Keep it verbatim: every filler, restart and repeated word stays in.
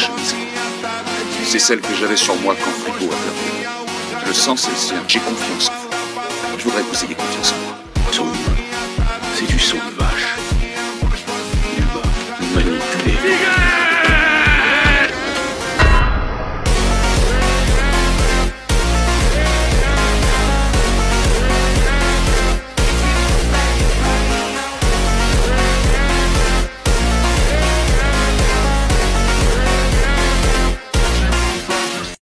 chemise. C'est celle que j'avais sur moi quand Frigo a perdu. Le sang, c'est le sien. J'ai confiance en vous. Je voudrais que vous ayez confiance en moi.